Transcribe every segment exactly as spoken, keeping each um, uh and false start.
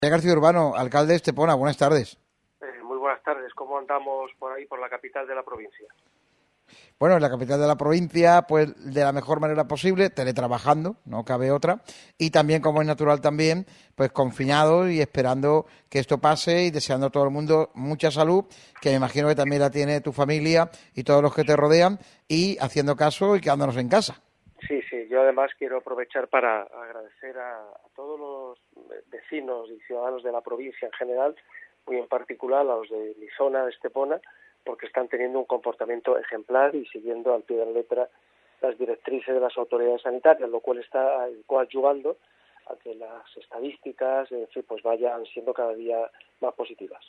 García Urbano, alcalde de Estepona, buenas tardes. Eh, muy buenas tardes. ¿Cómo andamos por ahí, por la capital de la provincia? Bueno, en la capital de la provincia, pues de la mejor manera posible, teletrabajando, no cabe otra, y también, como es natural también, pues confinados y esperando que esto pase y deseando a todo el mundo mucha salud, que me imagino que también la tiene tu familia y todos los que te rodean, y haciendo caso y quedándonos en casa. Sí, sí. Yo además quiero aprovechar para agradecer a, a todos los vecinos y ciudadanos de la provincia en general, muy en particular a los de mi zona de Estepona, porque están teniendo un comportamiento ejemplar y siguiendo al pie de la letra las directrices de las autoridades sanitarias, lo cual está coadyuvando a que las estadísticas, en fin, pues vayan siendo cada día más positivas.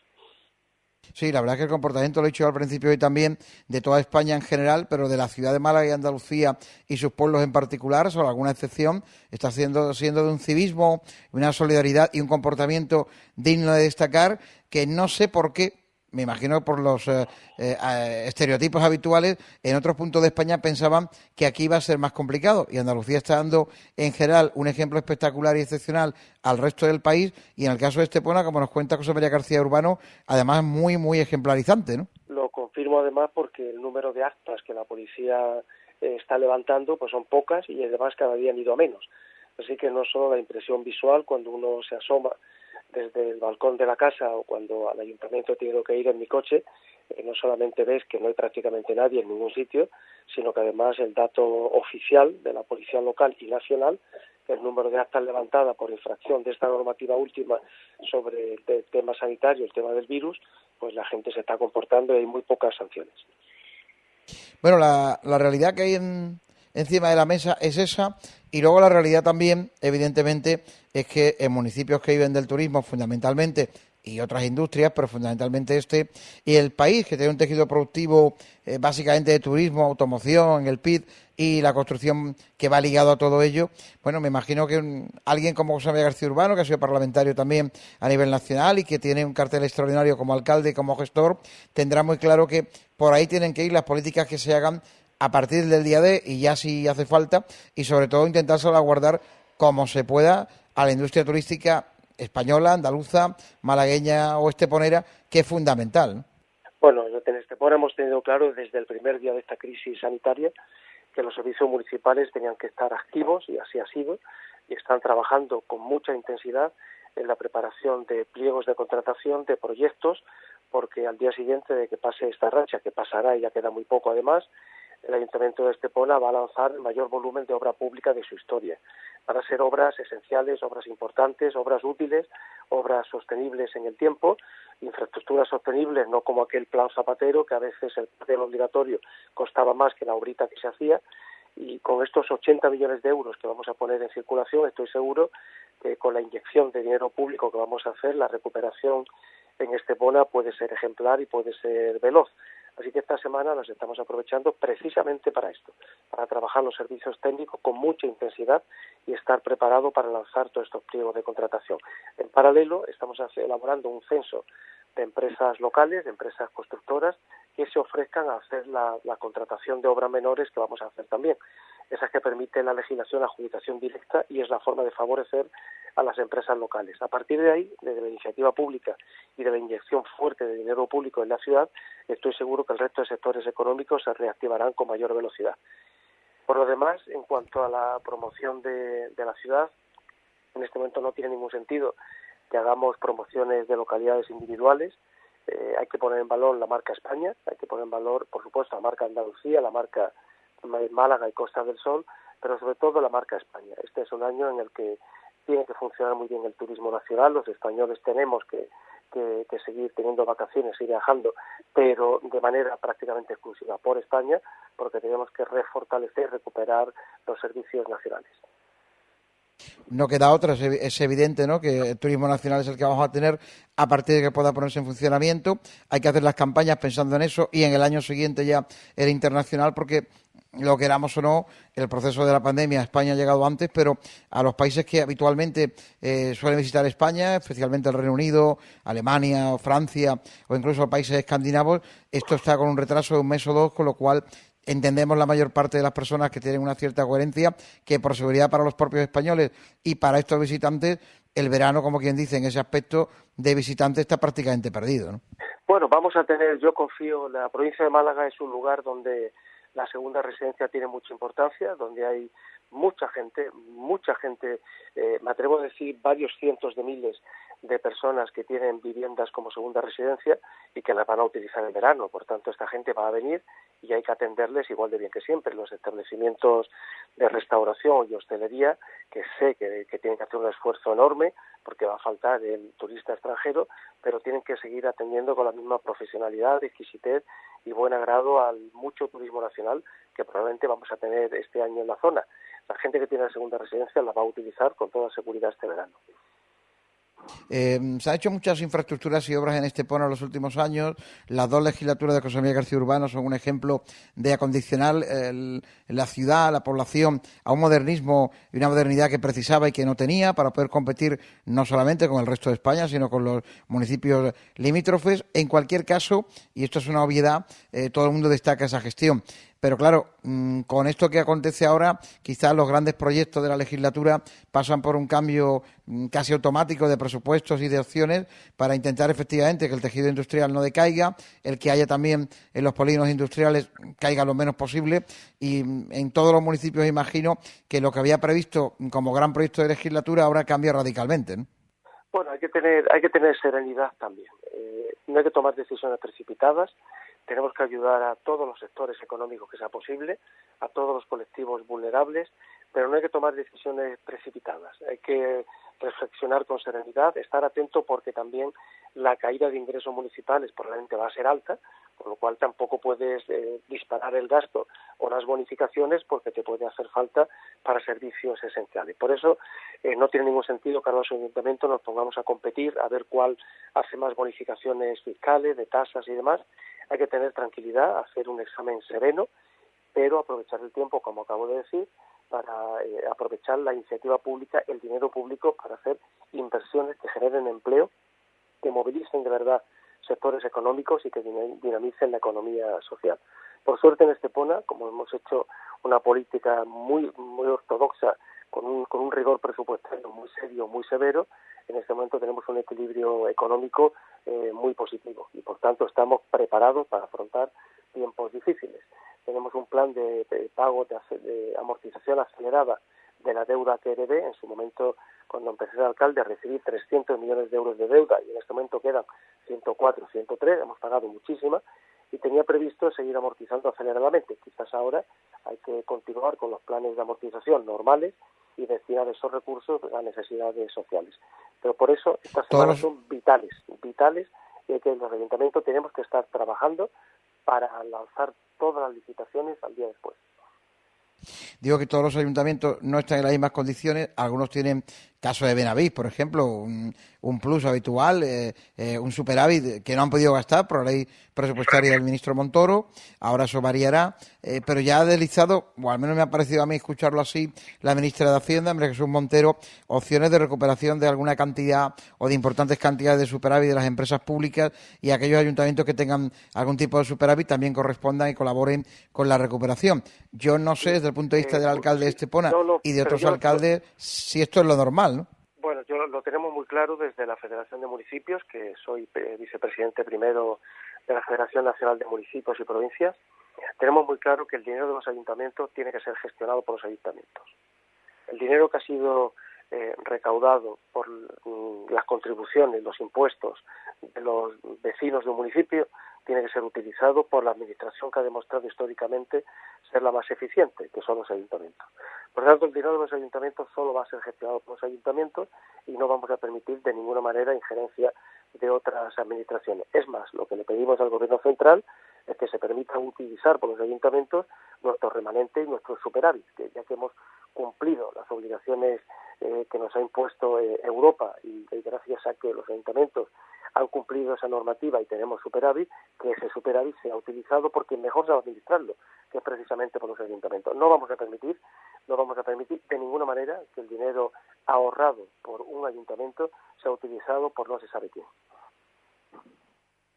Sí, la verdad es que el comportamiento, lo he dicho al principio hoy también, de toda España en general, pero de la ciudad de Málaga y Andalucía y sus pueblos en particular, solo alguna excepción, está siendo, siendo de un civismo, una solidaridad y un comportamiento digno de destacar, que no sé por qué, me imagino por los eh, eh, estereotipos habituales, en otros puntos de España pensaban que aquí iba a ser más complicado, y Andalucía está dando en general un ejemplo espectacular y excepcional al resto del país, y en el caso de Estepona, como nos cuenta José María García Urbano, además muy, muy ejemplarizante, ¿no? Lo confirmo además porque el número de actas que la policía eh, está levantando pues son pocas y además cada día han ido a menos. Así que no solo la impresión visual cuando uno se asoma desde el balcón de la casa o cuando al ayuntamiento he tenido que ir en mi coche, eh, no solamente ves que no hay prácticamente nadie en ningún sitio, sino que además el dato oficial de la policía local y nacional, el número de actas levantadas por infracción de esta normativa última sobre el tema sanitario, el tema del virus, pues la gente se está comportando y hay muy pocas sanciones. Bueno, la, la realidad que hay en, encima de la mesa es esa, y luego la realidad también, evidentemente, es que en municipios que viven del turismo fundamentalmente, y otras industrias, pero fundamentalmente este, y el país, que tiene un tejido productivo eh, básicamente de turismo, automoción, el P I B y la construcción que va ligado a todo ello, bueno, me imagino que un, alguien como José María García Urbano, que ha sido parlamentario también a nivel nacional y que tiene un cartel extraordinario como alcalde y como gestor, tendrá muy claro que por ahí tienen que ir las políticas que se hagan a partir del día D y ya si hace falta, y sobre todo intentar salvaguardar como se pueda a la industria turística española, andaluza, malagueña o esteponera, que es fundamental, ¿no? Bueno, en Estepona hemos tenido claro desde el primer día de esta crisis sanitaria que los servicios municipales tenían que estar activos, y así ha sido, y están trabajando con mucha intensidad en la preparación de pliegos de contratación, de proyectos, porque al día siguiente de que pase esta racha, que pasará y ya queda muy poco además, el Ayuntamiento de Estepona va a lanzar el mayor volumen de obra pública de su historia. Van a ser obras esenciales, obras importantes, obras útiles, obras sostenibles en el tiempo, infraestructuras sostenibles, no como aquel plan Zapatero, que a veces el plan obligatorio costaba más que la obrita que se hacía, y con estos ochenta millones de euros que vamos a poner en circulación, estoy seguro que con la inyección de dinero público que vamos a hacer, la recuperación en Estepona puede ser ejemplar y puede ser veloz. Así que esta semana nos estamos aprovechando precisamente para esto, para trabajar los servicios técnicos con mucha intensidad y estar preparado para lanzar todos estos pliegos de contratación. En paralelo, estamos elaborando un censo de empresas locales, de empresas constructoras, que se ofrezcan a hacer la, la contratación de obras menores que vamos a hacer también. Esas que permiten la legislación, la adjudicación directa, y es la forma de favorecer a las empresas locales. A partir de ahí, desde la iniciativa pública y de la inyección fuerte de dinero público en la ciudad, estoy seguro que el resto de sectores económicos se reactivarán con mayor velocidad. Por lo demás, en cuanto a la promoción de, de la ciudad, en este momento no tiene ningún sentido que hagamos promociones de localidades individuales. Eh, hay que poner en valor la marca España, hay que poner en valor, por supuesto, la marca Andalucía, la marca Málaga y Costa del Sol, pero sobre todo la marca España. Este es un año en el que tiene que funcionar muy bien el turismo nacional. Los españoles tenemos que, que, que seguir teniendo vacaciones y viajando, pero de manera prácticamente exclusiva por España, porque tenemos que refortalecer, recuperar los servicios nacionales. No queda otra, es evidente, ¿no?, que el turismo nacional es el que vamos a tener a partir de que pueda ponerse en funcionamiento. Hay que hacer las campañas pensando en eso y en el año siguiente ya el internacional, porque lo queramos o no, el proceso de la pandemia a España ha llegado antes, pero a los países que habitualmente eh, suelen visitar España, especialmente el Reino Unido, Alemania o Francia o incluso países escandinavos, esto está con un retraso de un mes o dos, con lo cual entendemos la mayor parte de las personas que tienen una cierta coherencia que por seguridad para los propios españoles y para estos visitantes el verano, como quien dice, en ese aspecto de visitante está prácticamente perdido, ¿no? Bueno, vamos a tener, yo confío, la provincia de Málaga es un lugar donde la segunda residencia tiene mucha importancia, donde hay mucha gente, mucha gente, eh, me atrevo a decir varios cientos de miles de personas que tienen viviendas como segunda residencia y que las van a utilizar en verano. Por tanto, esta gente va a venir y hay que atenderles igual de bien que siempre. Los establecimientos de restauración y hostelería, que sé que, que tienen que hacer un esfuerzo enorme porque va a faltar el turista extranjero, pero tienen que seguir atendiendo con la misma profesionalidad, exquisitez y buen agrado al mucho turismo nacional que probablemente vamos a tener este año en la zona. La gente que tiene la segunda residencia la va a utilizar con toda seguridad este verano. Eh, se han hecho muchas infraestructuras y obras en Estepona en los últimos años. Las dos legislaturas de José María García Urbano son un ejemplo de acondicionar el, la ciudad, la población, a un modernismo y una modernidad que precisaba y que no tenía para poder competir no solamente con el resto de España, sino con los municipios limítrofes. En cualquier caso, y esto es una obviedad, eh, todo el mundo destaca esa gestión. Pero claro, con esto que acontece ahora, quizás los grandes proyectos de la legislatura pasan por un cambio casi automático de presupuestos y de opciones para intentar efectivamente que el tejido industrial no decaiga, el que haya también en los polígonos industriales caiga lo menos posible y en todos los municipios imagino que lo que había previsto como gran proyecto de legislatura ahora cambia radicalmente, ¿no? Bueno, hay que tener, hay que tener serenidad también. Eh, no hay que tomar decisiones precipitadas. Tenemos que ayudar a todos los sectores económicos que sea posible, a todos los colectivos vulnerables, pero no hay que tomar decisiones precipitadas. Hay que reflexionar con serenidad, estar atento porque también la caída de ingresos municipales probablemente va a ser alta, por lo cual tampoco puedes eh, disparar el gasto o las bonificaciones porque te puede hacer falta para servicios esenciales. Por eso eh, no tiene ningún sentido que ahora los ayuntamientos nos pongamos a competir a ver cuál hace más bonificaciones fiscales, de tasas y demás. Hay que tener tranquilidad, hacer un examen sereno, pero aprovechar el tiempo, como acabo de decir, para eh, aprovechar la iniciativa pública, el dinero público, para hacer inversiones que generen empleo, que movilicen de verdad sectores económicos y que dinamicen la economía social. Por suerte en Estepona, como hemos hecho una política muy muy ortodoxa, con un, con un rigor presupuestario muy serio, muy severo, en este momento tenemos un equilibrio económico eh, muy positivo y por tanto estamos preparados para afrontar tiempos difíciles. Tenemos un plan de, de pago de, de amortización acelerada de la deuda que heredé. En su momento, cuando empecé de alcalde, recibí trescientos millones de euros de deuda y en este momento quedan ciento cuatro, ciento tres, hemos pagado muchísima y tenía previsto seguir amortizando aceleradamente. Quizás ahora hay que continuar con los planes de amortización normales y destinar esos recursos a necesidades sociales. Pero por eso estas semanas son vitales, vitales, y que los ayuntamientos tenemos que estar trabajando para lanzar todas las licitaciones al día después. Digo que todos los ayuntamientos no están en las mismas condiciones. Algunos tienen, caso de Benavís, por ejemplo, un, un plus habitual, eh, eh, un superávit que no han podido gastar por la ley presupuestaria del ministro Montoro. Ahora eso variará, eh, pero ya ha deslizado, o al menos me ha parecido a mí escucharlo así, la ministra de Hacienda, María Jesús Montero, opciones de recuperación de alguna cantidad o de importantes cantidades de superávit de las empresas públicas, y aquellos ayuntamientos que tengan algún tipo de superávit también correspondan y colaboren con la recuperación. Yo no sé, desde el punto de vista del alcalde de Estepona no, no, y de otros yo, alcaldes, yo, si esto es lo normal, ¿no? Bueno, yo lo tenemos muy claro desde la Federación de Municipios, que soy vicepresidente primero de la Federación Nacional de Municipios y Provincias. Tenemos muy claro que el dinero de los ayuntamientos tiene que ser gestionado por los ayuntamientos. El dinero que ha sido eh, recaudado por mm, las contribuciones, los impuestos de los vecinos de un municipio, tiene que ser utilizado por la administración que ha demostrado históricamente ser la más eficiente, que son los ayuntamientos. Por lo tanto, el dinero de los ayuntamientos solo va a ser gestionado por los ayuntamientos y no vamos a permitir de ninguna manera injerencia de otras administraciones. Es más, lo que le pedimos al Gobierno central es que se permita utilizar por los ayuntamientos nuestros remanentes y nuestros superávit, que ya que hemos cumplido las obligaciones eh, que nos ha impuesto eh, Europa y, y gracias a que los ayuntamientos han cumplido esa normativa y tenemos superávit, que ese superávit sea utilizado por quien mejor sabe administrarlo, que es precisamente por los ayuntamientos. No vamos a permitir, no vamos a permitir de ninguna manera que el dinero ahorrado por un ayuntamiento sea utilizado por no se sabe quién.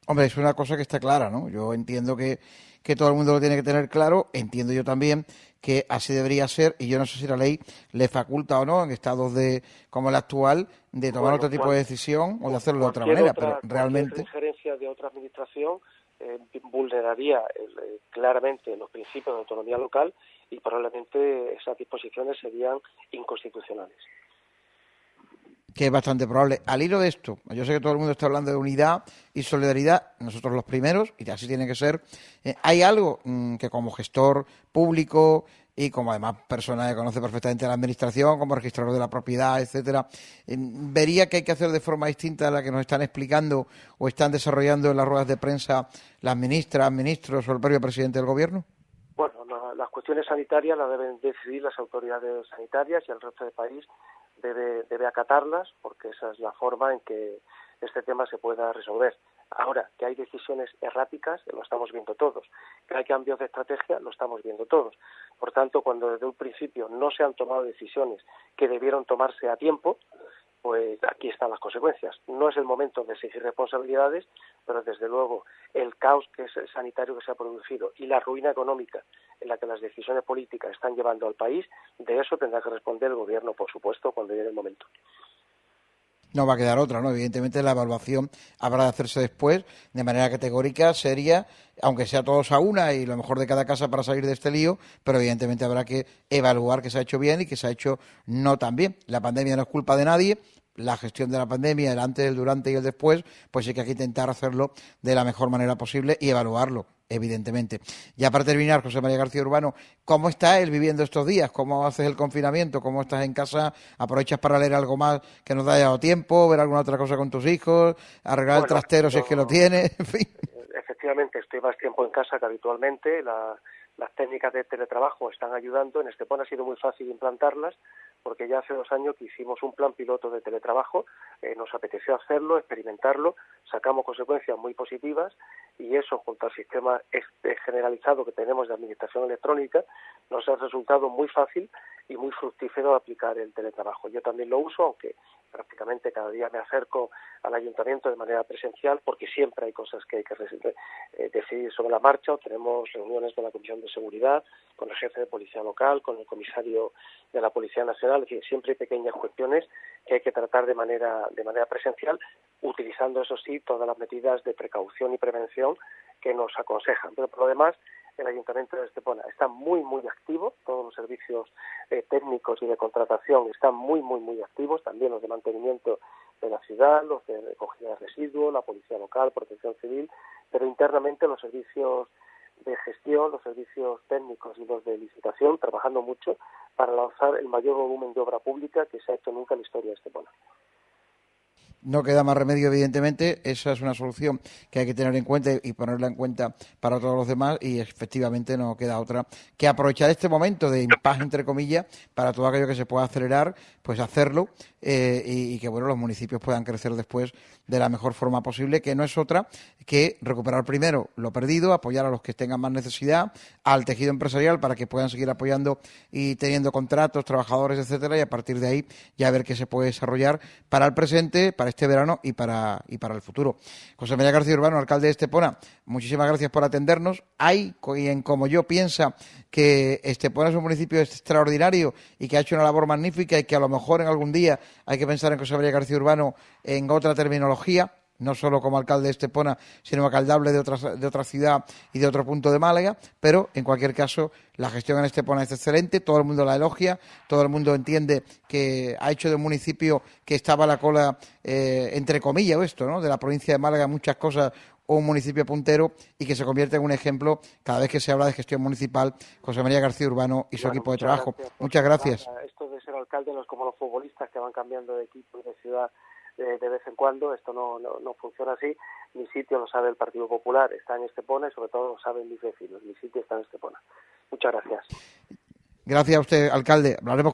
Hombre, es una cosa que está clara, ¿no? Yo entiendo que, que todo el mundo lo tiene que tener claro, entiendo yo también que así debería ser, y yo no sé si la ley le faculta o no, en estados de como el actual, de tomar Bueno, otro tipo cual, de decisión o de hacerlo de otra cualquier manera, pero otra cualquier realmente... injerencia de otra administración eh, vulneraría eh, claramente los principios de autonomía local y probablemente esas disposiciones serían inconstitucionales. Que es bastante probable. Al hilo de esto, yo sé que todo el mundo está hablando de unidad y solidaridad, nosotros los primeros, y así tiene que ser. Eh, ¿Hay algo mmm, que como gestor público y como además persona que conoce perfectamente la administración, como registrador de la propiedad, etcétera, eh, vería que hay que hacer de forma distinta a la que nos están explicando o están desarrollando en las ruedas de prensa las ministras, ministros o el propio presidente del gobierno? Bueno, la, las cuestiones sanitarias las deben decidir las autoridades sanitarias y el resto del país debe, debe acatarlas, porque esa es la forma en que este tema se pueda resolver. Ahora, que hay decisiones erráticas, lo estamos viendo todos. Que hay cambios de estrategia, lo estamos viendo todos. Por tanto, cuando desde un principio no se han tomado decisiones que debieron tomarse a tiempo, pues aquí están las consecuencias. No es el momento de exigir responsabilidades, pero desde luego el caos que es sanitario que se ha producido y la ruina económica en la que las decisiones políticas están llevando al país, de eso tendrá que responder el gobierno, por supuesto, cuando llegue el momento. No va a quedar otra, ¿no? Evidentemente la evaluación habrá de hacerse después, de manera categórica, seria, aunque sea todos a una y lo mejor de cada casa para salir de este lío, pero evidentemente habrá que evaluar que se ha hecho bien y que se ha hecho no tan bien. La pandemia no es culpa de nadie, la gestión de la pandemia, el antes, el durante y el después, pues sí que hay que intentar hacerlo de la mejor manera posible y evaluarlo, evidentemente. Ya para terminar, José María García Urbano, ¿cómo está él viviendo estos días? ¿Cómo haces el confinamiento? ¿Cómo estás en casa? ¿Aprovechas para leer algo más que nos haya dado tiempo? ¿Ver alguna otra cosa con tus hijos? ¿Arreglar el Bueno, trastero si es que lo yo, tienes? En fin. efectivamente, estoy más tiempo en casa que habitualmente. La, las técnicas de teletrabajo están ayudando. En Estepona ha sido muy fácil implantarlas, porque ya hace dos años que hicimos un plan piloto de teletrabajo, eh, nos apeteció hacerlo, experimentarlo, sacamos consecuencias muy positivas y eso, junto al sistema generalizado que tenemos de administración electrónica, nos ha resultado muy fácil y muy fructífero aplicar el teletrabajo. Yo también lo uso, aunque prácticamente cada día me acerco al ayuntamiento de manera presencial, porque siempre hay cosas que hay que eh, decidir sobre la marcha, o tenemos reuniones de la Comisión de Seguridad, con el jefe de Policía Local, con el comisario de la Policía Nacional, es decir, siempre hay pequeñas cuestiones que hay que tratar de manera, de manera presencial, utilizando, eso sí, todas las medidas de precaución y prevención que nos aconsejan. Pero por lo demás, el Ayuntamiento de Estepona está muy, muy activo, todos los servicios eh, técnicos y de contratación están muy, muy, muy activos, también los de mantenimiento de la ciudad, los de recogida de residuos, la Policía Local, Protección Civil, pero internamente los servicios de gestión, los servicios técnicos y los de licitación, trabajando mucho para lanzar el mayor volumen de obra pública que se ha hecho nunca en la historia de Estepona. No queda más remedio, evidentemente. Esa es una solución que hay que tener en cuenta y ponerla en cuenta para todos los demás, y efectivamente no queda otra que aprovechar este momento de impas, entre comillas, para todo aquello que se pueda acelerar, pues hacerlo, eh, y, y que bueno, los municipios puedan crecer después de la mejor forma posible, que no es otra que recuperar primero lo perdido, apoyar a los que tengan más necesidad, al tejido empresarial para que puedan seguir apoyando y teniendo contratos, trabajadores, etcétera, y a partir de ahí ya ver qué se puede desarrollar para el presente, para este verano y para y para el futuro. José María García Urbano, alcalde de Estepona, muchísimas gracias por atendernos. Hay quien, como yo, piensa que Estepona es un municipio extraordinario y que ha hecho una labor magnífica y que a lo mejor en algún día hay que pensar en José María García Urbano en otra terminología, no solo como alcalde de Estepona, sino alcaldable de otra, de otra ciudad y de otro punto de Málaga, pero en cualquier caso la gestión en Estepona es excelente, todo el mundo la elogia, todo el mundo entiende que ha hecho de un municipio que estaba a la cola, eh, entre comillas, esto, ¿no?, de la provincia de Málaga, muchas cosas, o un municipio puntero, y que se convierte en un ejemplo cada vez que se habla de gestión municipal. José María García Urbano y su Bueno, equipo de trabajo. gracias Muchas gracias. Esto de ser alcalde no es como los futbolistas que van cambiando de equipo y de ciudad de, de vez en cuando. Esto no, no, no funciona así. Mi sitio lo sabe el Partido Popular, está en Estepona, y sobre todo lo saben mis vecinos. Mi sitio está en Estepona. Muchas gracias. Gracias a usted, alcalde. Hablaremos